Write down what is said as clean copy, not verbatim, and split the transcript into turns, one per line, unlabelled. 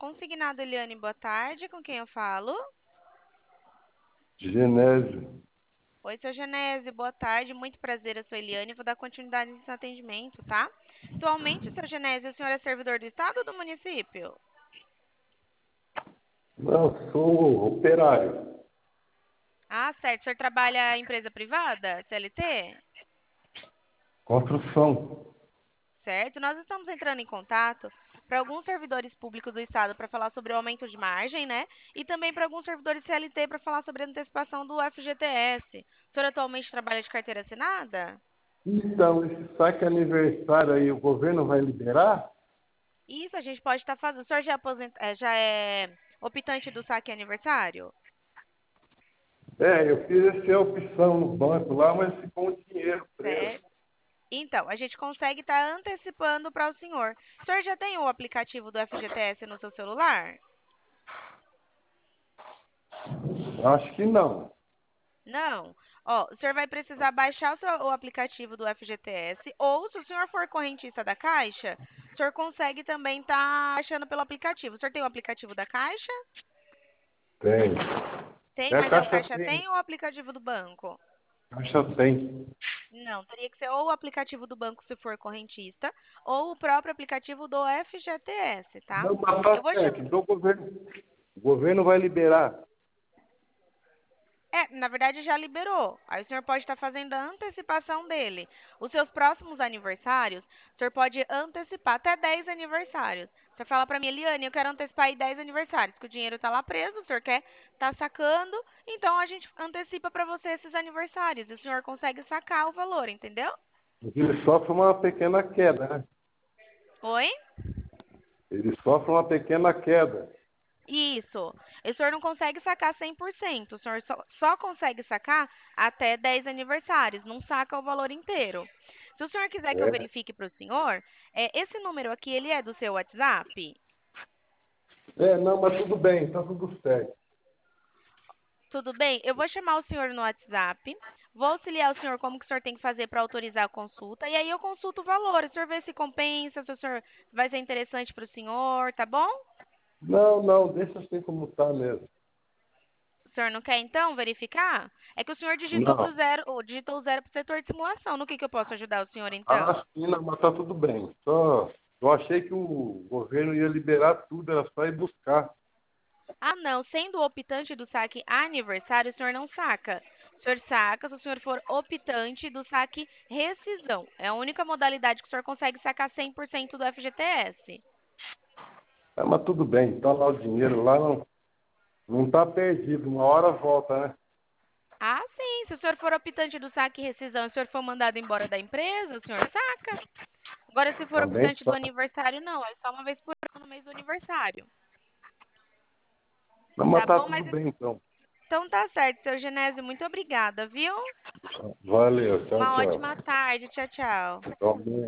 Consignado Eliane, boa tarde. Com quem eu falo?
Genésio.
Oi, seu Genésio, boa tarde. Muito prazer, eu sou Eliane. Vou dar continuidade nesse atendimento, tá? Atualmente, seu Genésio, o senhor é servidor do Estado ou do município?
Não, sou operário.
Ah, certo. O senhor trabalha em empresa privada, CLT?
Construção.
Certo. Nós estamos entrando em contato para alguns servidores públicos do Estado para falar sobre o aumento de margem, né? E também para alguns servidores CLT para falar sobre a antecipação do FGTS. O senhor atualmente trabalha de carteira assinada?
Então, esse saque aniversário aí, o governo vai liberar?
Isso, a gente pode estar fazendo. O senhor já é optante do saque aniversário?
É, eu fiz essa opção no banco lá, mas ficou um dinheiro preso.
Certo. Então, a gente consegue estar antecipando para o senhor. O senhor já tem o aplicativo do FGTS no seu celular?
Acho que não.
Não. Ó, o senhor vai precisar baixar o aplicativo do FGTS, ou se o senhor for correntista da Caixa, o senhor consegue também estar baixando pelo aplicativo. O senhor tem o aplicativo da Caixa?
Tem.
Tem,
É a
mas é o
Caixa
Caixa
tem.
Tem ou o aplicativo do banco?
Caixa tem.
Não, teria que ser ou o aplicativo do banco se for correntista, ou o próprio aplicativo do FGTS, tá?
Não, mas
Eu
tá
vou chamar.
certo. Então o governo vai liberar.
É, na verdade já liberou. Aí o senhor pode estar fazendo a antecipação dele. Os seus próximos aniversários, o senhor pode antecipar até 10 aniversários. O senhor fala pra mim, Eliane, eu quero antecipar aí 10 aniversários, que o dinheiro tá lá preso, o senhor quer tá sacando, então a gente antecipa pra você esses aniversários e o senhor consegue sacar o valor, entendeu?
Ele sofre uma pequena queda, né?
Oi?
Ele sofre uma pequena queda.
Isso. O senhor não consegue sacar 100%. O senhor só consegue sacar até 10 aniversários. Não saca o valor inteiro. Se o senhor quiser que eu
É.
verifique para o senhor, esse número aqui, ele é do seu WhatsApp?
É, não, mas tudo bem, tá tudo certo.
Tudo bem? Eu vou chamar o senhor no WhatsApp. Vou auxiliar o senhor como que o senhor tem que fazer para autorizar a consulta. E aí eu consulto o valor. O senhor vê se compensa, se o senhor vai ser interessante para o senhor, tá bom?
Não, não, deixa assim como tá mesmo.
O senhor não quer então verificar? É que o senhor digitou
Não.
pro zero, ou digitou o zero para o setor de simulação. No que eu posso ajudar o senhor então?
Ah, sim, não, mas tá tudo bem. Só, eu achei que o governo ia liberar tudo, era só ir buscar.
Ah, não. Sendo o optante do saque aniversário, o senhor não saca. O senhor saca se o senhor for optante do saque rescisão. É a única modalidade que o senhor consegue sacar 100% do FGTS.
Ah, mas tudo bem, tá lá o dinheiro, lá não tá perdido, uma hora volta, né?
Ah, sim. Se o senhor for optante do saque rescisão e o senhor for mandado embora da empresa, o senhor saca. Agora, se for
Também
optante do
tá.
aniversário, não. É só uma vez por ano no mês do aniversário.
Não, mas
Tá
tá
bom?
tudo
Mas
bem então.
então tá certo, seu Genésio. Muito obrigada, viu?
Valeu, tchau,
Uma
tchau.
ótima tarde. Tchau, tchau.
Igualmente.